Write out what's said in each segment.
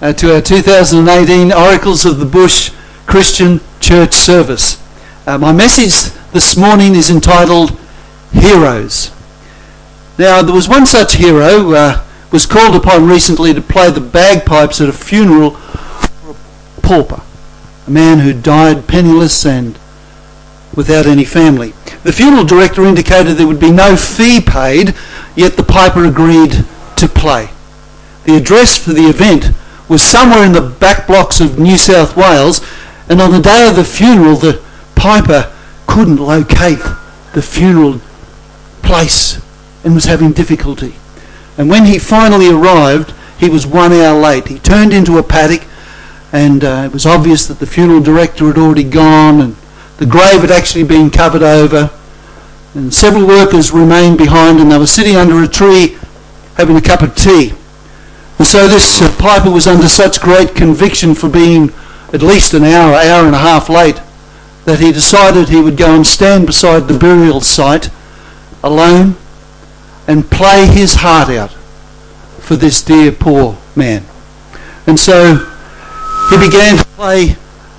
to our 2018 Oracles of the Bush Christian Church service. My message this morning is entitled Heroes. Now, there was one such hero was called upon recently to play the bagpipes at a funeral for a pauper, a man who died penniless and without any family. The funeral director indicated there would be no fee paid, yet the piper agreed to play. The address for the event was somewhere in the back blocks of New South Wales, and on the day of the funeral the piper couldn't locate the funeral place and was having difficulty. And when he finally arrived, he was 1 hour late. He turned into a paddock, and it was obvious that the funeral director had already gone, and the grave had actually been covered over, and several workers remained behind, and they were sitting under a tree having a cup of tea. And so this piper was under such great conviction for being at least an hour and a half late, that he decided he would go and stand beside the burial site alone and play his heart out for this dear poor man. And so he began to play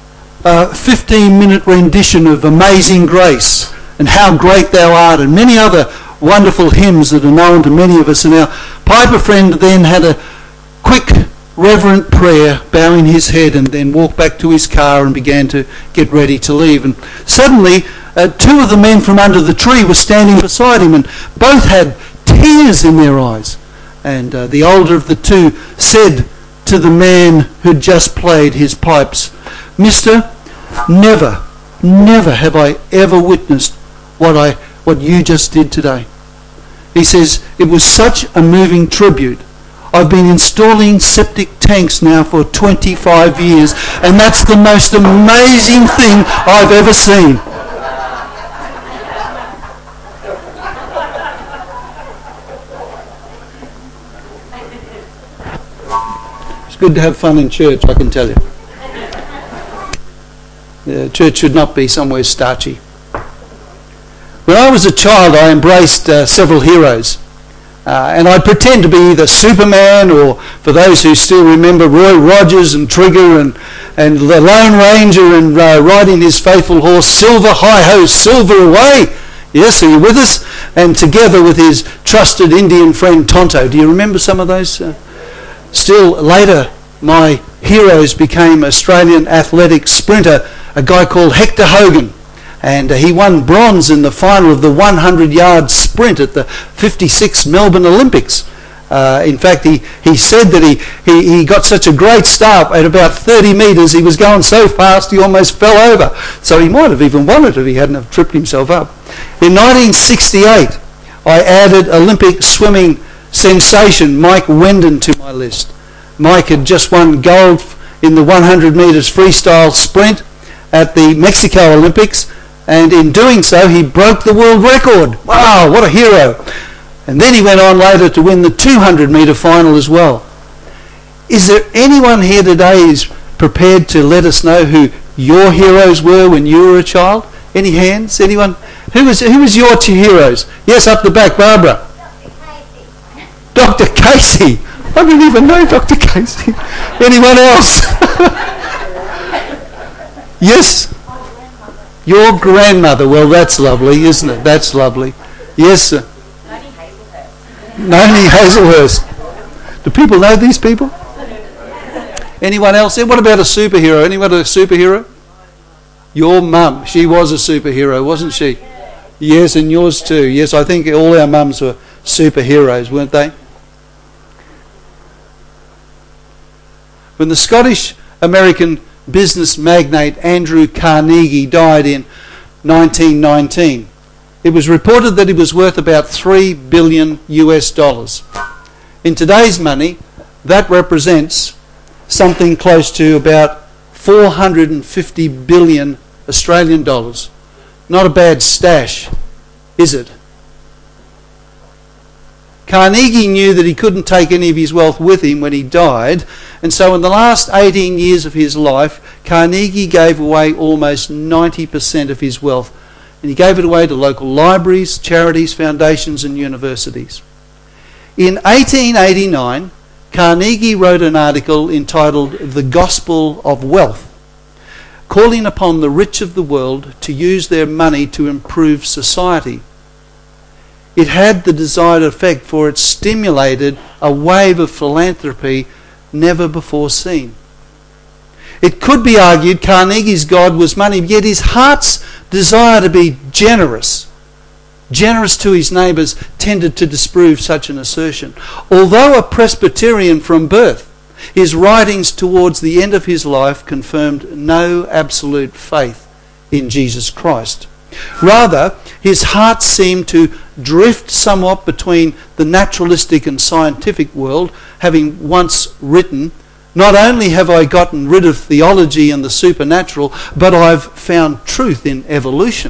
a 15-minute rendition of Amazing Grace and How Great Thou Art and many other wonderful hymns that are known to many of us. And our piper friend then had a quick reverent prayer, bowing his head, and then walked back to his car and began to get ready to leave. And suddenly two of the men from under the tree were standing beside him, and both had tears in their eyes. And the older of the two said to the man who'd just played his pipes, "Mister, never have I ever witnessed what you just did today." He says, "It was such a moving tribute. I've been installing septic tanks now for 25 years, and that's the most amazing thing I've ever seen." It's good to have fun in church, I can tell you. Church should not be somewhere starchy. When I was a child, I embraced several heroes. And I'd pretend to be either Superman, or, for those who still remember, Roy Rogers and Trigger and the Lone Ranger, and riding his faithful horse, Silver, hi-ho, Silver away. Yes, are you with us? And together with his trusted Indian friend Tonto. Do you remember some of those? Still later, my heroes became Australian athletic sprinter, a guy called Hector Hogan. And he won bronze in the final of the 100-yard sprint at the 56 Melbourne Olympics. In fact, he said that he got such a great start at about 30 metres, he was going so fast he almost fell over. So he might have even won it if he hadn't have tripped himself up. In 1968, I added Olympic swimming sensation Mike Wendon to my list. Mike had just won gold in the 100 metres freestyle sprint at the Mexico Olympics, and in doing so he broke the world record. Wow, what a hero. And then he went on later to win the 200 metre final as well. Is there anyone here today who's prepared to let us know who your heroes were when you were a child? Any hands? Anyone? Who was your two heroes? Yes, up the back, Barbara. Dr. Casey. I didn't even know Dr. Casey. Anyone else? Yes? Your grandmother. Well, that's lovely, isn't it? That's lovely. Yes, sir. Noni Hazelhurst. Do people know these people? Anyone else? What about a superhero? Anyone a superhero? Your mum. She was a superhero, wasn't she? Yes, and yours too. Yes, I think all our mums were superheroes, weren't they? When the Scottish-American business magnate Andrew Carnegie died in 1919, it was reported that he was worth about $3 billion US. In today's money, that represents something close to about 450 billion Australian dollars. Not a bad stash, is it? Carnegie knew that he couldn't take any of his wealth with him when he died, and so in the last 18 years of his life, Carnegie gave away almost 90% of his wealth, and he gave it away to local libraries, charities, foundations and universities. In 1889, Carnegie wrote an article entitled The Gospel of Wealth, calling upon the rich of the world to use their money to improve society. It had the desired effect, for it stimulated a wave of philanthropy never before seen. It could be argued Carnegie's God was money, yet his heart's desire to be generous to his neighbours, tended to disprove such an assertion. Although a Presbyterian from birth, his writings towards the end of his life confirmed no absolute faith in Jesus Christ. Rather, his heart seemed to drift somewhat between the naturalistic and scientific world, having once written, "Not only have I gotten rid of theology and the supernatural, but I've found truth in evolution."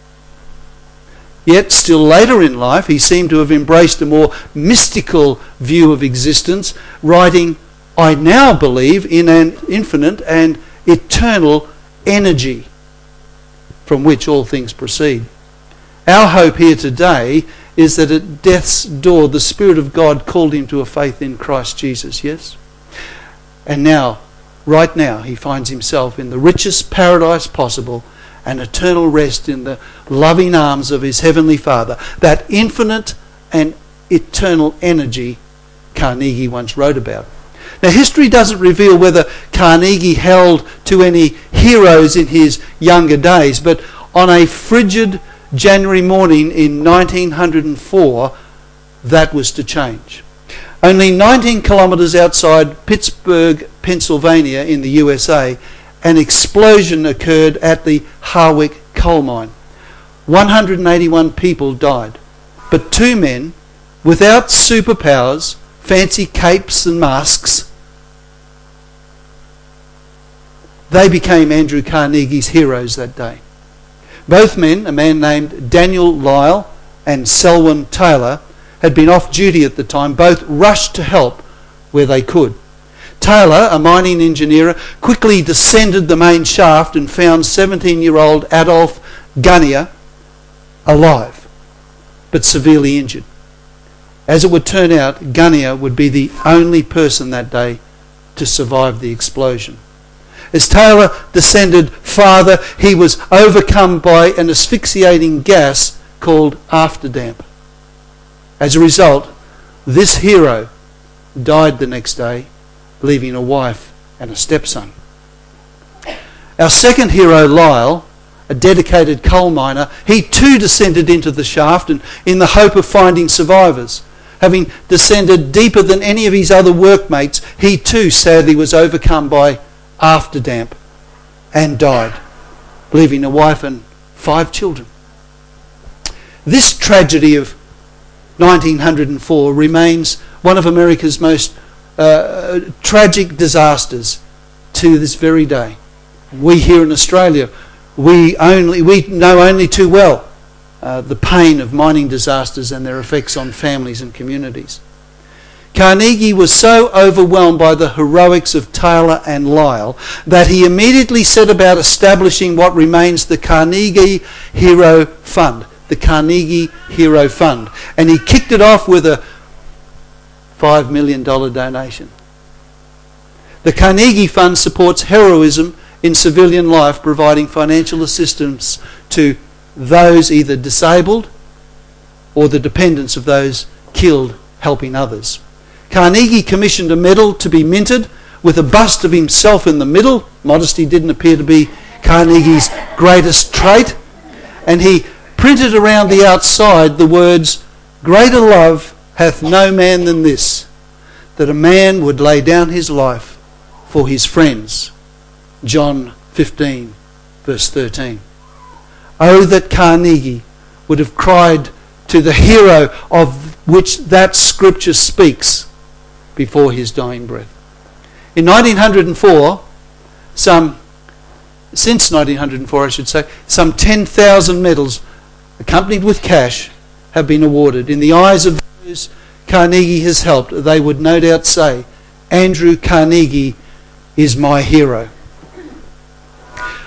Yet, still later in life, he seemed to have embraced a more mystical view of existence, writing, "I now believe in an infinite and eternal energy from which all things proceed." Our hope here today is that at death's door, the Spirit of God called him to a faith in Christ Jesus, yes? And now, right now, he finds himself in the richest paradise possible, and eternal rest in the loving arms of his Heavenly Father. That infinite and eternal energy Carnegie once wrote about. Now, history doesn't reveal whether Carnegie held to any heroes in his younger days, but on a frigid January morning in 1904, that was to change. Only 19 kilometres outside Pittsburgh, Pennsylvania in the USA, an explosion occurred at the Harwick coal mine. 181 people died, but two men, without superpowers, fancy capes and masks, they became Andrew Carnegie's heroes that day. Both men, a man named Daniel Lyle and Selwyn Taylor, had been off duty at the time. Both rushed to help where they could. Taylor, a mining engineer, quickly descended the main shaft and found 17-year-old Adolf Gunnier alive, but severely injured. As it would turn out, Gunnier would be the only person that day to survive the explosion. As Taylor descended farther, he was overcome by an asphyxiating gas called afterdamp. As a result, this hero died the next day, leaving a wife and a stepson. Our second hero, Lyle, a dedicated coal miner, he too descended into the shaft and in the hope of finding survivors. Having descended deeper than any of his other workmates, he too sadly was overcome by afterdamp and died, leaving a wife and 5 children. This tragedy of 1904 remains one of America's most tragic disasters to this very day. We here in Australia, we know only too well the pain of mining disasters and their effects on families and communities. Carnegie was so overwhelmed by the heroics of Taylor and Lyle that he immediately set about establishing what remains the Carnegie Hero Fund. The Carnegie Hero Fund. And he kicked it off with a $5 million donation. The Carnegie Fund supports heroism in civilian life, providing financial assistance to those either disabled or the dependents of those killed helping others. Carnegie commissioned a medal to be minted with a bust of himself in the middle. Modesty didn't appear to be Carnegie's greatest trait. And he printed around the outside the words, "Greater love hath no man than this, that a man would lay down his life for his friends." John 15, verse 13. Oh, that Carnegie would have cried to the hero of which that scripture speaks before his dying breath. In 1904, since 1904 I should say, some 10,000 medals accompanied with cash have been awarded. In the eyes of those Carnegie has helped, they would no doubt say, Andrew Carnegie is my hero.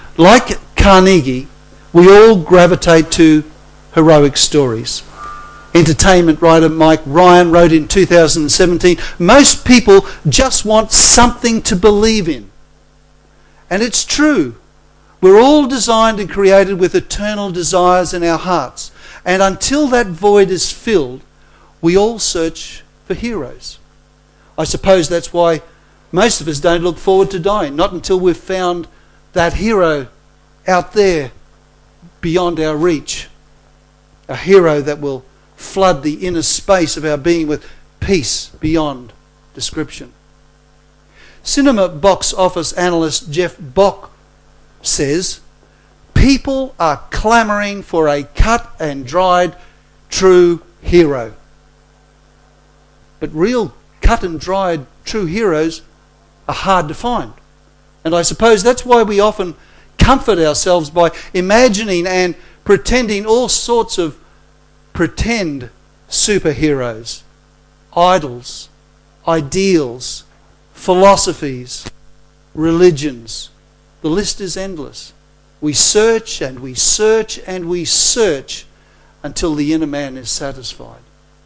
Like Carnegie, we all gravitate to heroic stories. entertainment writer Mike Ryan wrote in 2017, most people just want something to believe in. And it's true. We're all designed and created with eternal desires in our hearts. And until that void is filled, we all search for heroes. I suppose that's why most of us don't look forward to dying, not until we've found that hero out there beyond our reach. A hero that will flood the inner space of our being with peace beyond description. Cinema box office analyst Jeff Bock says, people are clamouring for a cut and dried true hero. But real cut and dried true heroes are hard to find. And I suppose that's why we often comfort ourselves by imagining and pretending all sorts of pretend superheroes, idols, ideals, philosophies, religions. The list is endless. We search and we search and we search until the inner man is satisfied.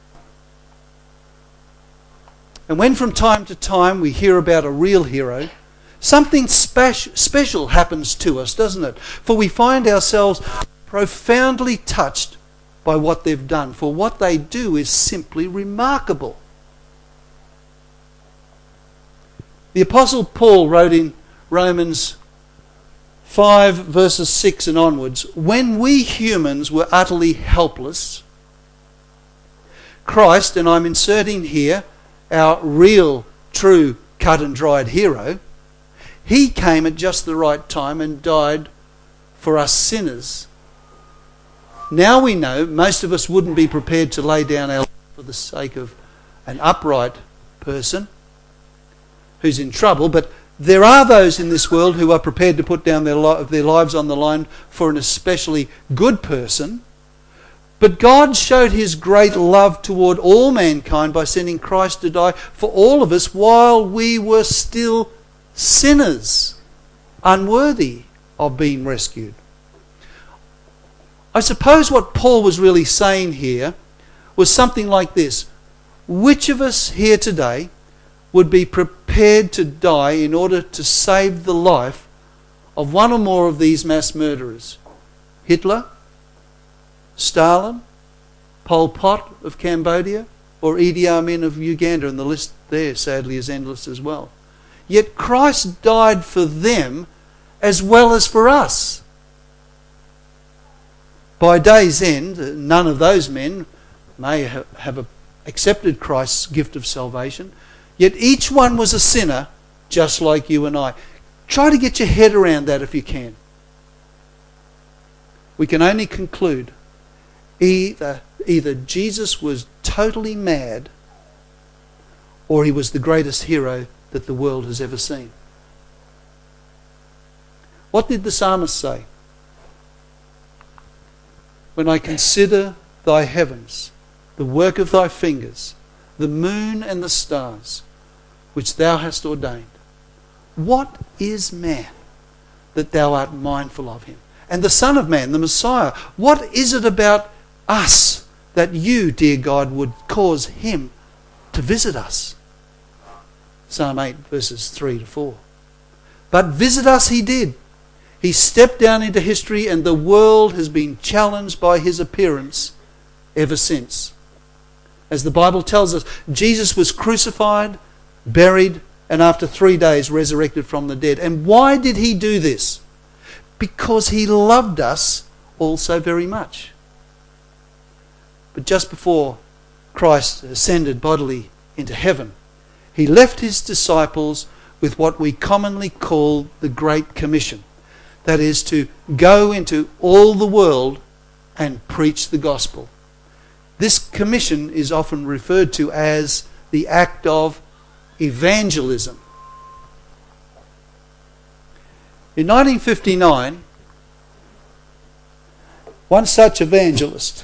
And when from time to time we hear about a real hero, something special happens to us, doesn't it? For we find ourselves profoundly touched by what they've done. For what they do is simply remarkable. The Apostle Paul wrote in Romans 5 verses 6 and onwards, when we humans were utterly helpless, Christ, and I'm inserting here our real, true, cut and dried hero, he came at just the right time and died for us sinners. Now we know most of us wouldn't be prepared to lay down our life for the sake of an upright person who's in trouble, but there are those in this world who are prepared to put down their lives on the line for an especially good person. But God showed his great love toward all mankind by sending Christ to die for all of us while we were still sinners, unworthy of being rescued. I suppose what Paul was really saying here was something like this. Which of us here today would be prepared to die in order to save the life of one or more of these mass murderers? Hitler? Stalin? Pol Pot of Cambodia? Or Idi Amin of Uganda? And the list there, sadly, is endless as well. Yet Christ died for them as well as for us. By day's end, none of those men may have accepted Christ's gift of salvation. Yet each one was a sinner, just like you and I. Try to get your head around that if you can. We can only conclude either Jesus was totally mad or he was the greatest hero that the world has ever seen. What did the psalmist say? When I consider thy heavens, the work of thy fingers, the moon and the stars, which thou hast ordained. What is man that thou art mindful of him? And the Son of Man, the Messiah, what is it about us that you, dear God, would cause him to visit us? Psalm 8, verses 3 to 4. But visit us he did. He stepped down into history and the world has been challenged by his appearance ever since. As the Bible tells us, Jesus was crucified, buried, and after 3 days resurrected from the dead. And why did he do this? Because he loved us all so very much. But just before Christ ascended bodily into heaven, he left his disciples with what we commonly call the Great Commission. That is to go into all the world and preach the gospel. This commission is often referred to as the act of evangelism. In 1959, one such evangelist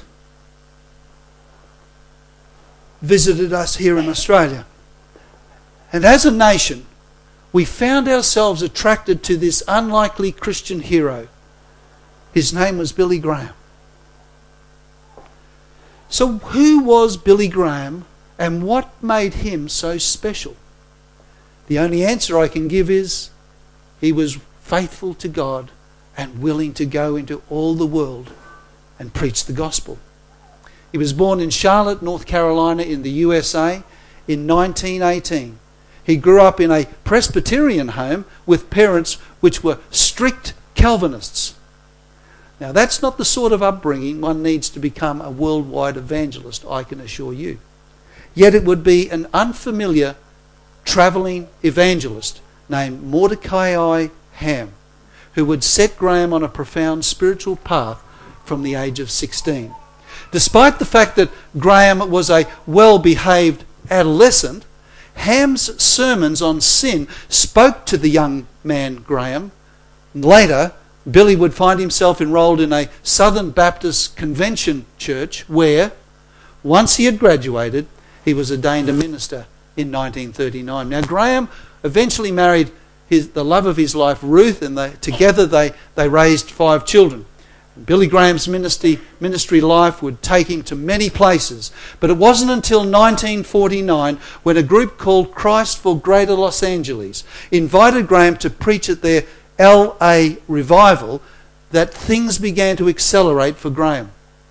visited us here in Australia. And as a nation, we found ourselves attracted to this unlikely Christian hero. His name was Billy Graham. So who was Billy Graham and what made him so special? The only answer I can give is he was faithful to God and willing to go into all the world and preach the gospel. He was born in Charlotte, North Carolina in the USA in 1918. He grew up in a Presbyterian home with parents which were strict Calvinists. Now that's not the sort of upbringing one needs to become a worldwide evangelist, I can assure you. Yet it would be an unfamiliar travelling evangelist named Mordecai Ham who would set Graham on a profound spiritual path from the age of 16. Despite the fact that Graham was a well-behaved adolescent, Ham's sermons on sin spoke to the young man Graham. Later, Billy would find himself enrolled in a Southern Baptist Convention church where, once he had graduated, he was ordained a minister in 1939. Now, Graham eventually married the love of his life, Ruth, and together they raised 5 children. Billy Graham's ministry life would take him to many places, but it wasn't until 1949 when a group called Christ for Greater Los Angeles invited Graham to preach at their LA revival that things began to accelerate for Graham.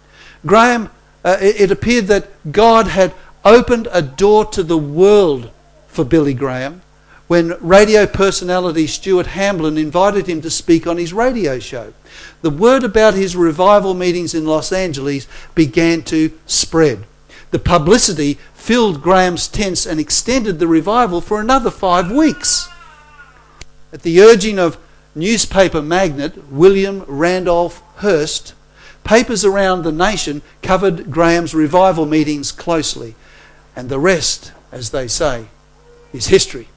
It appeared that God had opened a door to the world for Billy Graham when radio personality Stuart Hamblin invited him to speak on his radio show. The word about his revival meetings in Los Angeles began to spread. The publicity filled Graham's tents and extended the revival for another 5 weeks. At the urging of newspaper magnate William Randolph Hearst, papers around the nation covered Graham's revival meetings closely. And the rest, as they say, is history.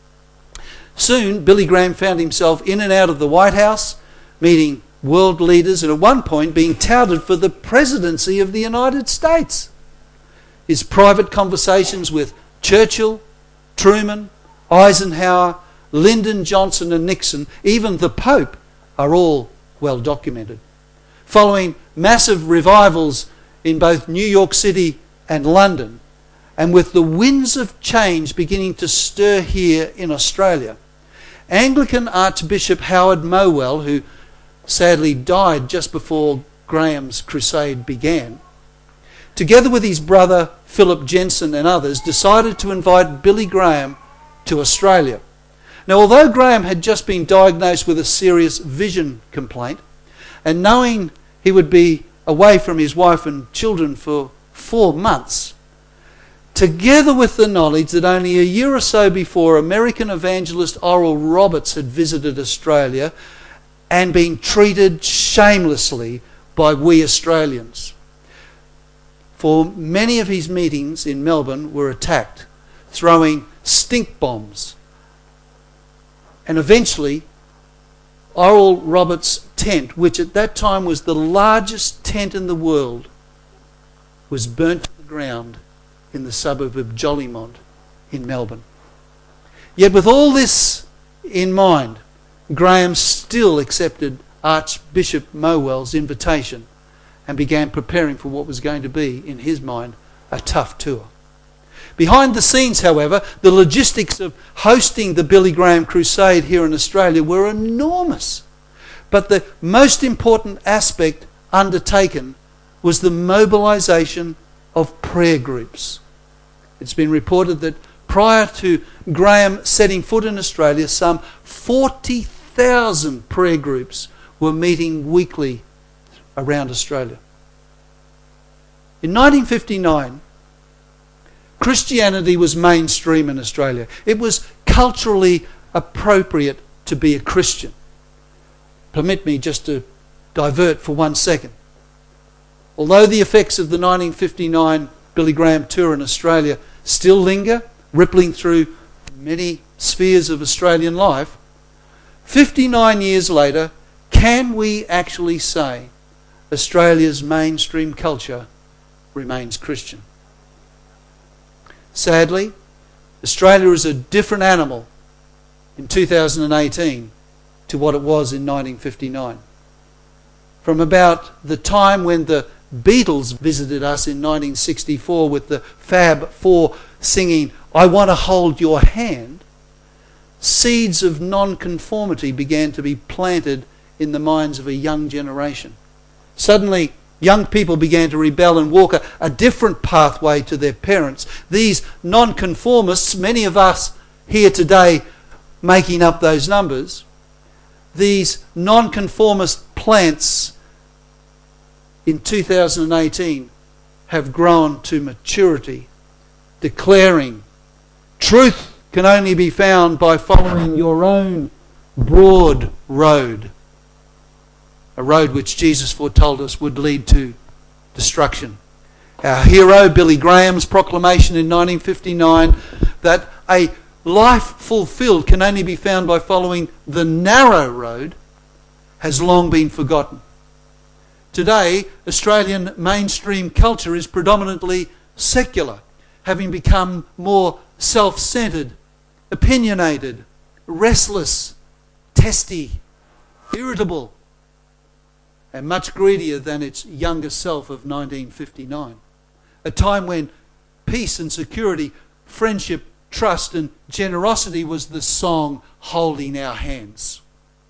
Soon, Billy Graham found himself in and out of the White House, meeting world leaders, and at one point being touted for the presidency of the United States. His private conversations with Churchill, Truman, Eisenhower, Lyndon Johnson and Nixon, even the Pope, are all well documented. Following massive revivals in both New York City and London, and with the winds of change beginning to stir here in Australia, Anglican Archbishop Howard Mowell, who sadly died just before Graham's crusade began, together with his brother Philip Jensen and others, decided to invite Billy Graham to Australia. Now, although Graham had just been diagnosed with a serious vision complaint, and knowing he would be away from his wife and children for 4 months, together with the knowledge that only a year or so before American evangelist Oral Roberts had visited Australia and been treated shamelessly by we Australians. For many of his meetings in Melbourne were attacked, throwing stink bombs. And eventually, Oral Roberts' tent, which at that time was the largest tent in the world, was burnt to the ground in the suburb of Jolimont in Melbourne. Yet with all this in mind, Graham still accepted Archbishop Mowell's invitation and began preparing for what was going to be, in his mind, a tough tour. Behind the scenes, however, the logistics of hosting the Billy Graham Crusade here in Australia were enormous. But the most important aspect undertaken was the mobilisation of prayer groups. It's been reported that prior to Graham setting foot in Australia, some 40,000 prayer groups were meeting weekly around Australia. In 1959, Christianity was mainstream in Australia. It was culturally appropriate to be a Christian. Permit me just to divert for 1 second. Although the effects of the 1959 Billy Graham tour in Australia still linger, rippling through many spheres of Australian life, 59 years later, can we actually say Australia's mainstream culture remains Christian? Sadly, Australia is a different animal in 2018 to what it was in 1959. From about the time when the Beatles visited us in 1964 with the Fab Four singing, "I Want to Hold Your Hand," seeds of nonconformity began to be planted in the minds of a young generation. Suddenly, young people began to rebel and walk a different pathway to their parents. These nonconformists, many of us here today making up those numbers, these nonconformist plants in 2018 have grown to maturity, declaring truth can only be found by following your own broad road, a road which Jesus foretold us would lead to destruction. Our hero, Billy Graham's proclamation in 1959 that a life fulfilled can only be found by following the narrow road has long been forgotten. Today, Australian mainstream culture is predominantly secular, having become more self-centred, opinionated, restless, testy, irritable, and much greedier than its younger self of 1959. A time when peace and security, friendship, trust and generosity was the song holding our hands.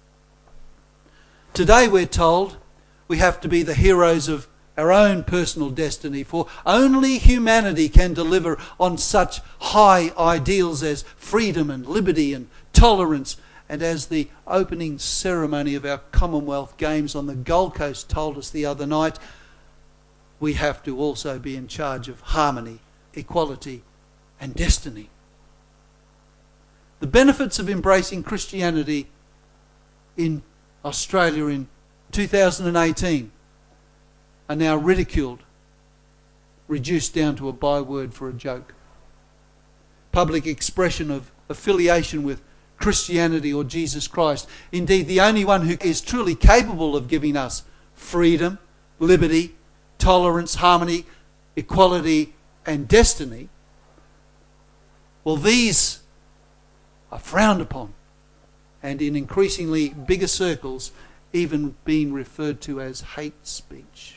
Today we're told we have to be the heroes of our own personal destiny, for only humanity can deliver on such high ideals as freedom and liberty and tolerance. And as the opening ceremony of our Commonwealth Games on the Gold Coast told us the other night, we have to also be in charge of harmony, equality and destiny. The benefits of embracing Christianity in Australia in 2018 are now ridiculed, reduced down to a byword for a joke. Public expression of affiliation with Christianity or Jesus Christ, indeed the only one who is truly capable of giving us freedom, liberty, tolerance, harmony, equality and destiny, well, these are frowned upon and in increasingly bigger circles even being referred to as hate speech.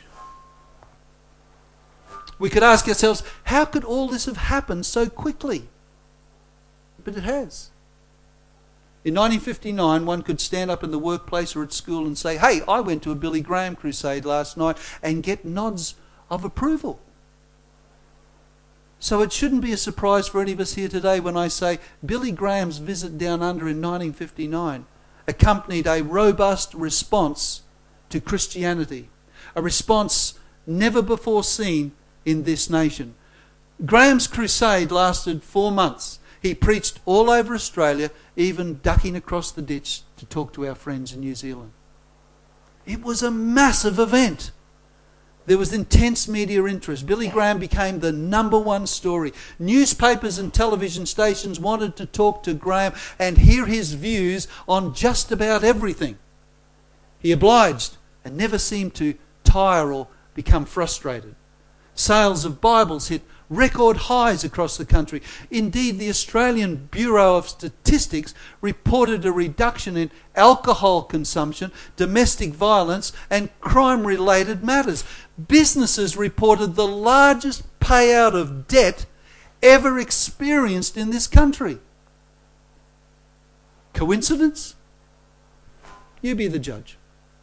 We could ask ourselves, how could all this have happened so quickly? But it has. In 1959, one could stand up in the workplace or at school and say, "Hey, I went to a Billy Graham crusade last night," and get nods of approval. So it shouldn't be a surprise for any of us here today when I say Billy Graham's visit down under in 1959 accompanied a robust response to Christianity, a response never before seen in this nation. Graham's crusade lasted 4 months. He preached all over Australia, even ducking across the ditch to talk to our friends in New Zealand. It was a massive event. There was intense media interest. Billy Graham became the #1 story. Newspapers and television stations wanted to talk to Graham and hear his views on just about everything. He obliged and never seemed to tire or become frustrated. Sales of Bibles hit record highs across the country. Indeed, the Australian Bureau of Statistics reported a reduction in alcohol consumption, domestic violence and crime-related matters. Businesses reported the largest payout of debt ever experienced in this country. Coincidence? You be the judge.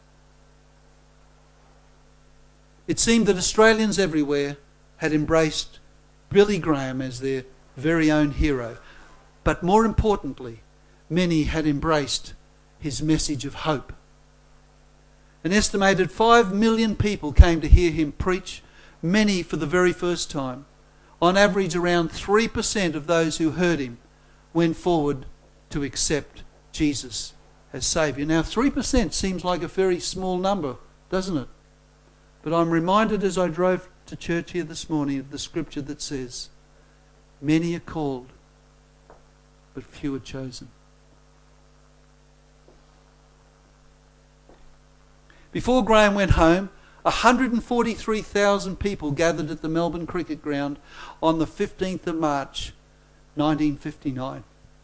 It seemed that Australians everywhere had embraced Billy Graham as their very own hero. But more importantly, many had embraced his message of hope. An estimated 5 million people came to hear him preach, many for the very first time. On average, around 3% of those who heard him went forward to accept Jesus as Saviour. Now, 3% seems like a very small number, doesn't it? But I'm reminded as I drove to church here this morning of the scripture that says, "Many are called, but few are chosen." Before Graham went home, 143,000 people gathered at the Melbourne Cricket Ground on the 15th of March, 1959,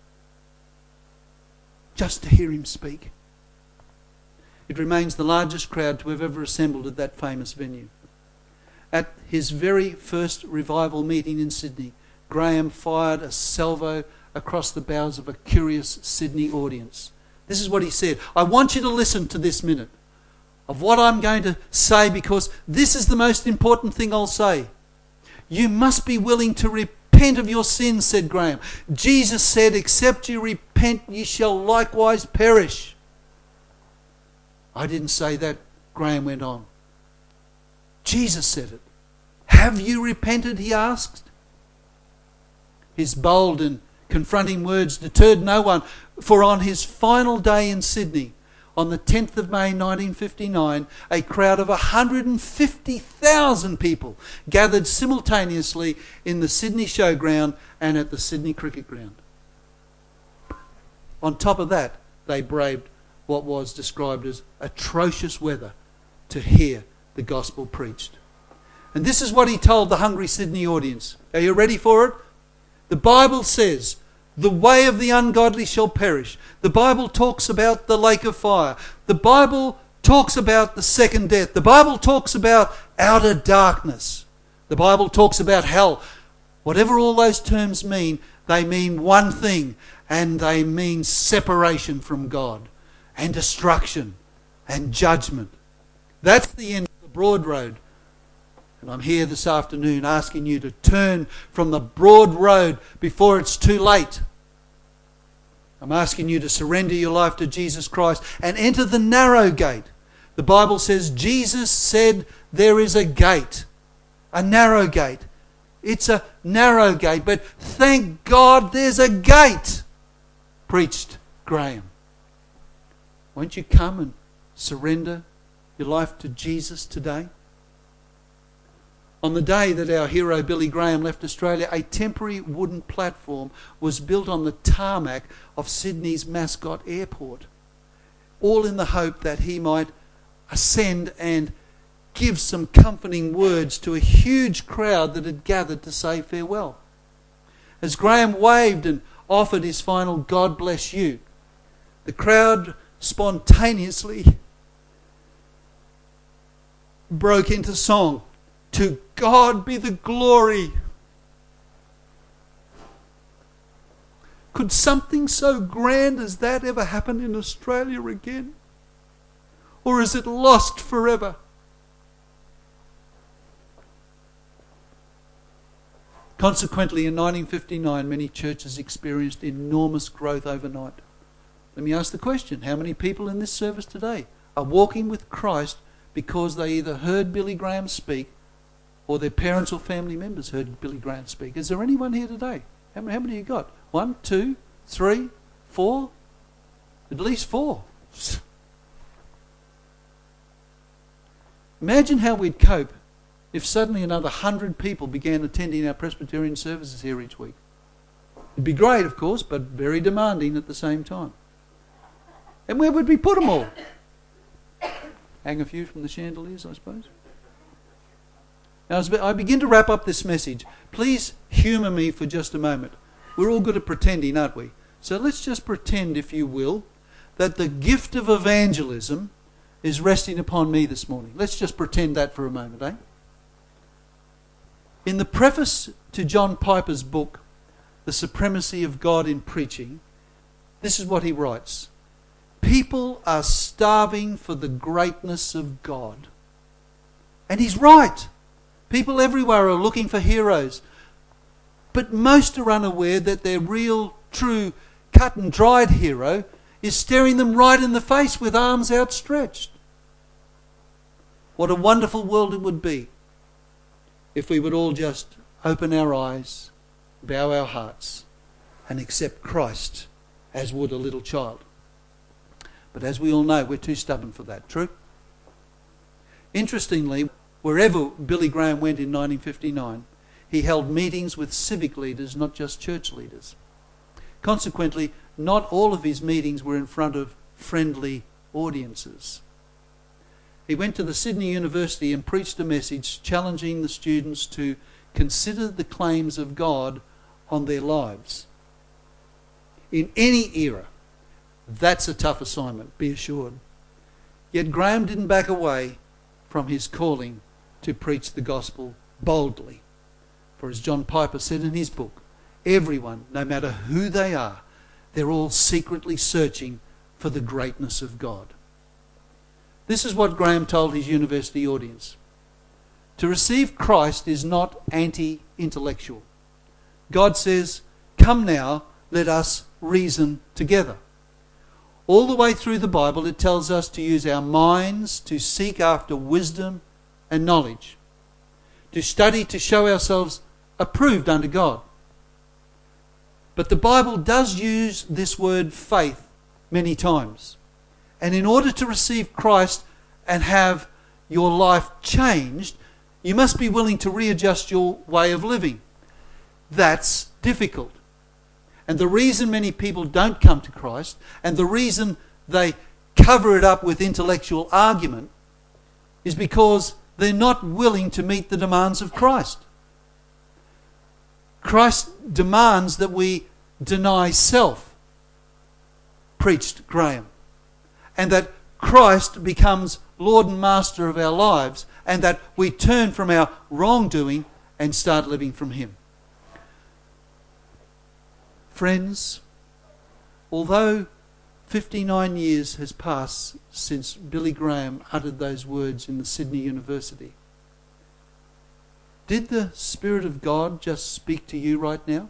just to hear him speak. It remains the largest crowd to have ever assembled at that famous venue. at his very first revival meeting in Sydney, Graham fired a salvo across the bows of a curious Sydney audience. This is what he said. I want you to listen to this minute of what I'm going to say, because this is the most important thing I'll say. You must be willing to repent of your sins, said Graham. Jesus said, except you repent, ye shall likewise perish. I didn't say that, Graham went on. Jesus said it. Have you repented, he asked. His bold and confronting words deterred no one, for on his final day in Sydney, on the 10th of May 1959, a crowd of 150,000 people gathered simultaneously in the Sydney Showground and at the Sydney Cricket Ground. On top of that, they braved what was described as atrocious weather to hear the gospel preached. And this is what he told the hungry Sydney audience. Are you ready for it? The Bible says, the way of the ungodly shall perish. The Bible talks about the lake of fire. The Bible talks about the second death. The Bible talks about outer darkness. The Bible talks about hell. Whatever all those terms mean, they mean one thing, and they mean separation from God and destruction and judgment. That's the end of the broad road. And I'm here this afternoon asking you to turn from the broad road before it's too late. I'm asking you to surrender your life to Jesus Christ and enter the narrow gate. The Bible says Jesus said there is a gate, a narrow gate. It's a narrow gate, but thank God there's a gate, preached Graham. Won't you come and surrender your life to Jesus today? On the day that our hero Billy Graham left Australia, a temporary wooden platform was built on the tarmac of Sydney's Mascot Airport, all in the hope that he might ascend and give some comforting words to a huge crowd that had gathered to say farewell. As Graham waved and offered his final God bless you, the crowd spontaneously broke into song. To God be the glory. Could something so grand as that ever happen in Australia again? Or is it lost forever? Consequently, in 1959, many churches experienced enormous growth overnight. Let me ask the question, how many people in this service today are walking with Christ because they either heard Billy Graham speak or their parents or family members heard Billy Graham speak? Is there anyone here today? How many you got? 1, 2, 3, 4? At least 4. Imagine how we'd cope if suddenly another 100 people began attending our Presbyterian services here each week. It'd be great, of course, but very demanding at the same time. And where would we put them all? Hang a few from the chandeliers, I suppose. Now, as I begin to wrap up this message, please humour me for just a moment. We're all good at pretending, aren't we? So let's just pretend, if you will, that the gift of evangelism is resting upon me this morning. Let's just pretend that for a moment, eh? In the preface to John Piper's book, The Supremacy of God in Preaching, this is what he writes. People are starving for the greatness of God. And he's right. People everywhere are looking for heroes. But most are unaware that their real, true, cut and dried hero is staring them right in the face with arms outstretched. What a wonderful world it would be if we would all just open our eyes, bow our hearts, and accept Christ as would a little child. But as we all know, we're too stubborn for that. True? Interestingly, wherever Billy Graham went in 1959, he held meetings with civic leaders, not just church leaders. Consequently, not all of his meetings were in front of friendly audiences. He went to the Sydney University and preached a message challenging the students to consider the claims of God on their lives. In any era, that's a tough assignment, be assured. Yet Graham didn't back away from his calling to preach the gospel boldly. For as John Piper said in his book, everyone, no matter who they are, they're all secretly searching for the greatness of God. This is what Graham told his university audience. To receive Christ is not anti-intellectual. God says, "Come now, let us reason together." All the way through the Bible, it tells us to use our minds to seek after wisdom and knowledge, to study to show ourselves approved unto God. But the Bible does use this word faith many times. And in order to receive Christ and have your life changed, you must be willing to readjust your way of living. That's difficult. And the reason many people don't come to Christ, and the reason they cover it up with intellectual argument, is because they're not willing to meet the demands of Christ. Christ demands that we deny self, preached Graham, and that Christ becomes Lord and Master of our lives, and that we turn from our wrongdoing and start living from Him. Friends, although 59 years has passed since Billy Graham uttered those words in the Sydney University, did the Spirit of God just speak to you right now?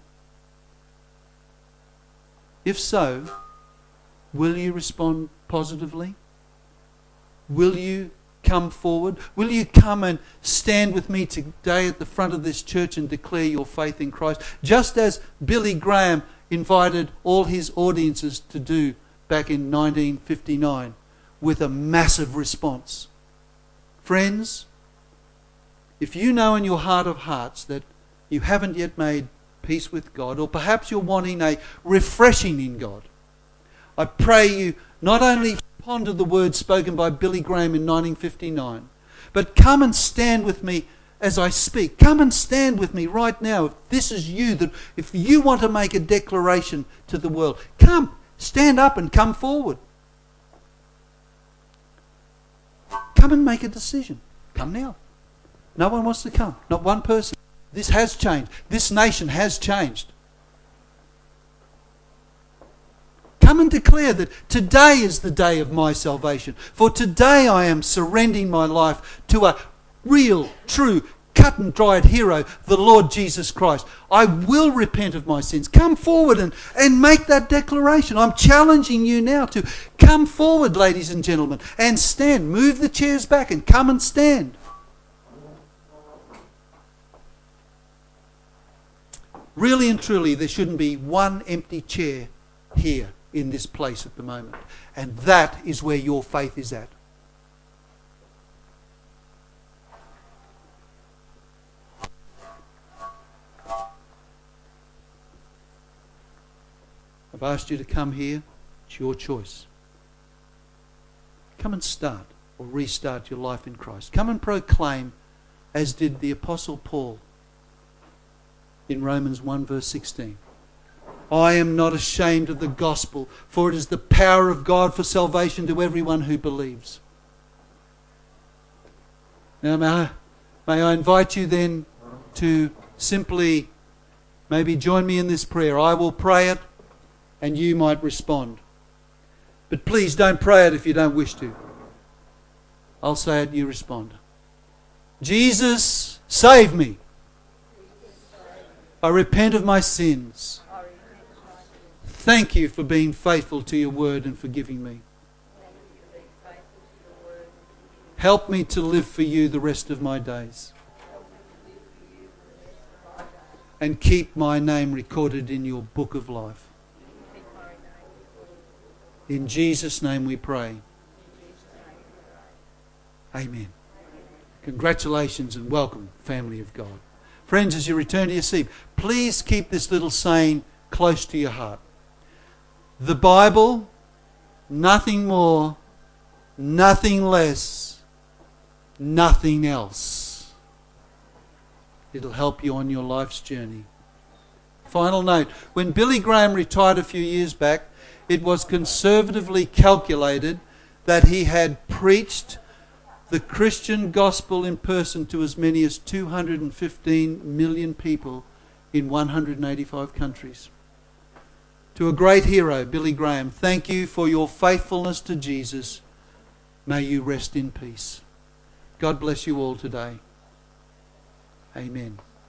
If so, will you respond positively? Will you come forward? Will you come and stand with me today at the front of this church and declare your faith in Christ, just as Billy Graham invited all his audiences to do back in 1959 with a massive response? Friends, if you know in your heart of hearts that you haven't yet made peace with God, or perhaps you're wanting a refreshing in God, I pray you not only ponder the words spoken by Billy Graham in 1959, but come and stand with me as I speak. Come and stand with me right now. If this is you, that if you want to make a declaration to the world, come, stand up and come forward. Come and make a decision. Come now. No one wants to come. Not one person. This has changed. This nation has changed. Come and declare that today is the day of my salvation. For today I am surrendering my life to a real, true, cut and dried hero, the Lord Jesus Christ. I will repent of my sins. Come forward and make that declaration. I'm challenging you now to come forward, ladies and gentlemen, and stand. Move the chairs back and come and stand. Really and truly, there shouldn't be one empty chair here in this place at the moment. And that is where your faith is at. I've asked you to come here. It's your choice. Come and start or restart your life in Christ. Come and proclaim, as did the Apostle Paul in Romans 1 verse 16. I am not ashamed of the gospel, for it is the power of God for salvation to everyone who believes. Now may I invite you then to simply maybe join me in this prayer. I will pray it and you might respond. But please don't pray it if you don't wish to. I'll say it, you respond. Jesus, save me. I repent of my sins. Thank you for being faithful to your word and forgiving me. Help me to live for you the rest of my days. And keep my name recorded in your book of life. In Jesus' name we pray. Amen. Congratulations and welcome, family of God. Friends, as you return to your seat, please keep this little saying close to your heart. The Bible, nothing more, nothing less, nothing else. It'll help you on your life's journey. Final note, when Billy Graham retired a few years back, it was conservatively calculated that he had preached the Christian gospel in person to as many as 215 million people in 185 countries. To a great hero, Billy Graham, thank you for your faithfulness to Jesus. May you rest in peace. God bless you all today. Amen.